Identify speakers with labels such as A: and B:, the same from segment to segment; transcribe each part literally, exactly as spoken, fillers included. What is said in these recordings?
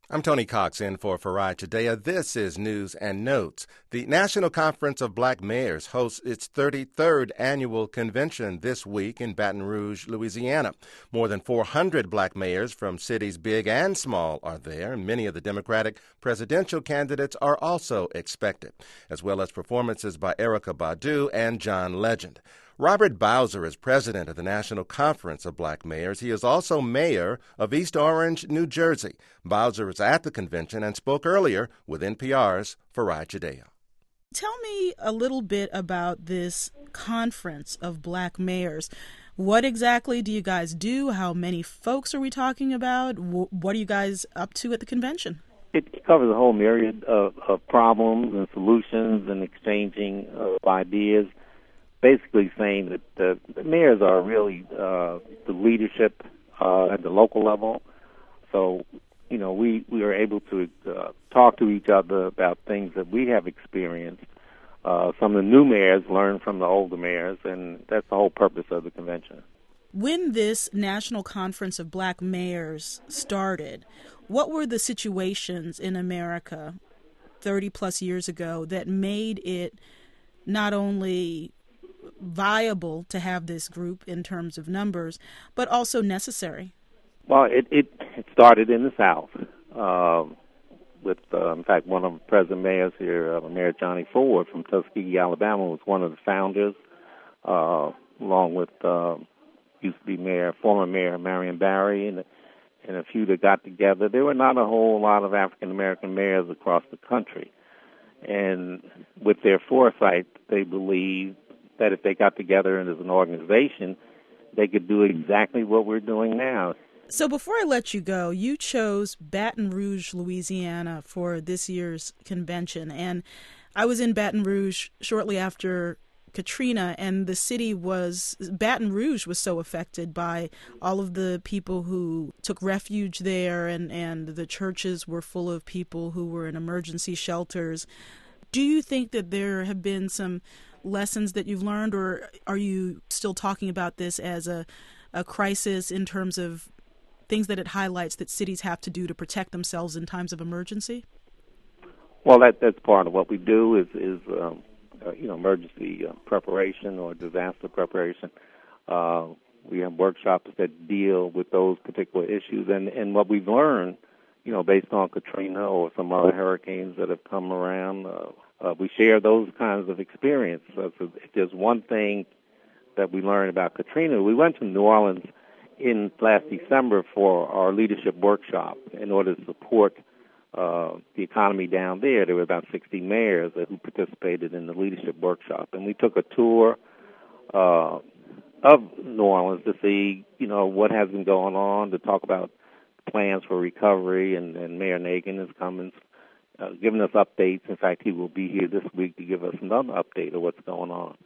A: I'm Tony Cox in for Farai Chideya. This is News and Notes. The National Conference of Black Mayors hosts its thirty-third annual convention this week in Baton Rouge, Louisiana. More than four hundred black mayors from cities big and small are there. Many of the Democratic presidential candidates are also expected, as well as performances by Erykah Badu and John Legend. Robert Bowser is president of the National Conference of Black Mayors. He is also mayor of East Orange, New Jersey. Bowser was at the convention and spoke earlier with N P R's Farai Chideya.
B: Tell me a little bit about this conference of black mayors. What exactly do you guys do? How many folks are we talking about? What are you guys up to at the convention?
C: It covers a whole myriad of, of problems and solutions and exchanging of ideas. Basically saying that the, the mayors are really uh, the leadership uh, at the local level. So, you know, we, we are able to uh, talk to each other about things that we have experienced. Uh, some of the new mayors learn from the older mayors, and that's the whole purpose of the convention.
B: When this National Conference of Black Mayors started, what were the situations in America thirty plus years ago that made it not only viable to have this group in terms of numbers, but also necessary?
C: Well, it, it, it started in the South uh, with, uh, in fact, one of the present mayors here, uh, Mayor Johnny Ford from Tuskegee, Alabama, was one of the founders, uh, along with uh, used to be Mayor, former Mayor Marion Barry, and, and a few that got together. There were not a whole lot of African-American mayors across the country. And with their foresight, they believed that if they got together as an organization, they could do exactly what we're doing now.
B: So before I let you go, you chose Baton Rouge, Louisiana for this year's convention. And I was in Baton Rouge shortly after Katrina, and the city was, Baton Rouge was so affected by all of the people who took refuge there, and, and the churches were full of people who were in emergency shelters. Do you think that there have been some lessons that you've learned, or are you still talking about this as a, a crisis in terms of things that it highlights that cities have to do to protect themselves in times of emergency?
C: Well, that that's part of what we do is, is um, uh, you know, emergency uh, preparation or disaster preparation. Uh, we have workshops that deal with those particular issues, and, and what we've learned, you know, based on Katrina or some other hurricanes that have come around, uh, Uh, we share those kinds of experiences. So if there's one thing that we learned about Katrina, we went to New Orleans in last December for our leadership workshop in order to support uh, the economy down there. There were about sixty mayors who participated in the leadership workshop, and we took a tour uh, of New Orleans to see, you know, what has been going on, to talk about plans for recovery, and, and Mayor Nagin has come and Uh, giving us updates. In fact, he will be here this week to give us another update of what's going on.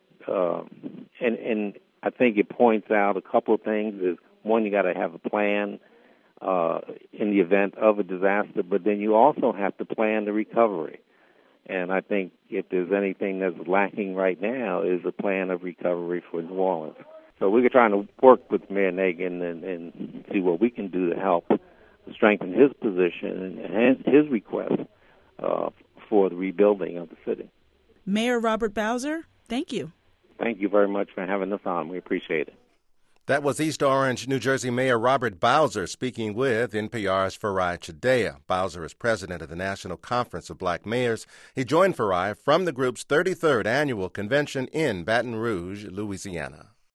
C: Uh, and, and I think it points out a couple of things. Is one, you got to have a plan uh, in the event of a disaster, but then you also have to plan the recovery. And I think if there's anything that's lacking right now is a plan of recovery for New Orleans. So we're trying to work with Mayor Nagin and, and see what we can do to help strengthen his position and his request uh, for the rebuilding of the city.
B: Mayor Robert Bowser, thank you.
C: Thank you very much for having us on. We appreciate it.
A: That was East Orange, New Jersey Mayor Robert Bowser speaking with N P R's Farai Chideya. Bowser is president of the National Conference of Black Mayors. He joined Farai from the group's thirty-third annual convention in Baton Rouge, Louisiana.